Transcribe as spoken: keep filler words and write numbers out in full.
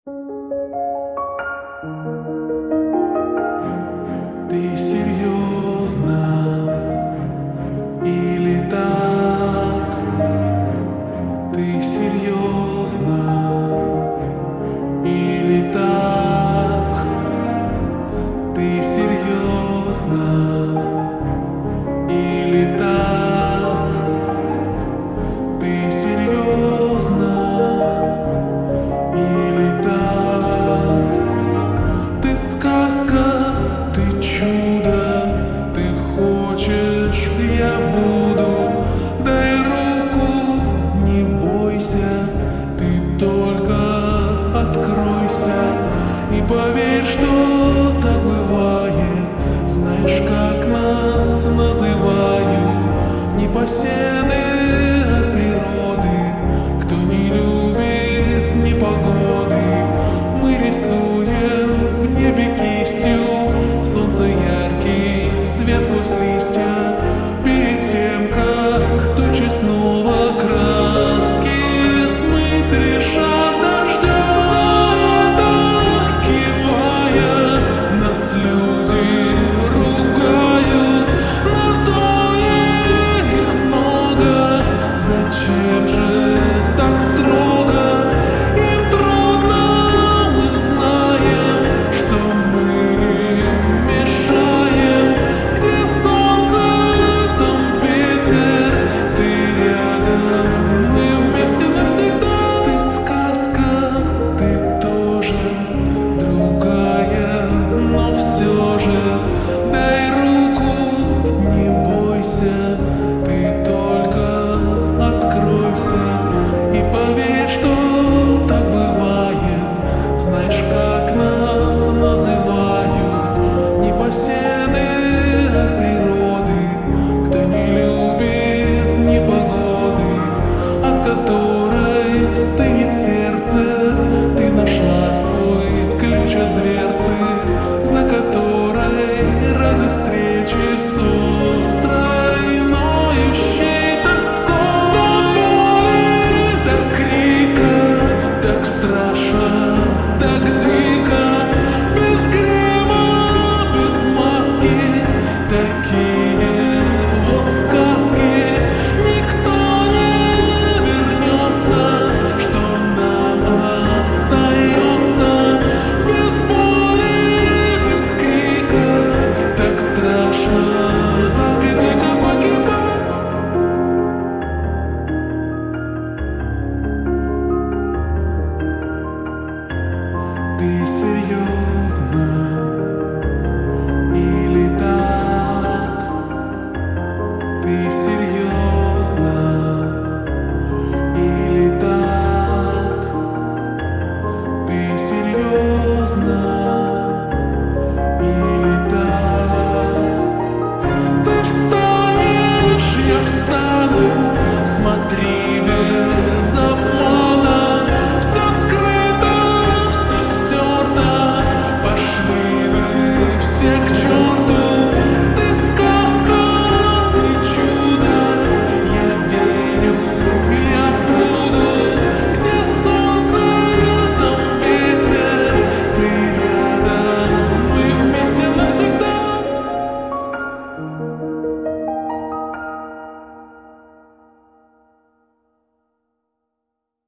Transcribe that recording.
Ты серьезно или так? Ты серьезно или так? Ты серьезно или так? Ты серьезно или так? Ты сказка, ты чудо, ты хочешь, я буду. Дай руку, не бойся, ты только откройся и поверь, что так бывает. Знаешь, как нас называют непоседы от природы, кто не любит непогоды. Мы рисуем в небе кистью солнце яркий, свет сквозь листья. Перед тем, как тучи снова краски смыть решат дождем. За это кивая, нас люди ругают. Нас двое, их много. Зачем же так строго? Им трудно, мы знаем, что мы мешаем. Где солнце, там ветер. Ты рядом, мы вместе навсегда. Ты сказка, ты тоже другая, но все же дай руку, не бойся, ты только откройся и поверь, что так бывает. Знаешь, как нас называют непоседы от природы, кто не любит непогоды, от которой стынет сердце. Ты нашла свой ключ от дверцы, за которой рады встречи с острой ноющей тоской. До боли, до крика, так страшно, так дико, без грима, без маски. Такие вот сказки. Никто не вернется, что нам остается. Без боли, без крика, так страшно, так дико погибать. Ты серьезно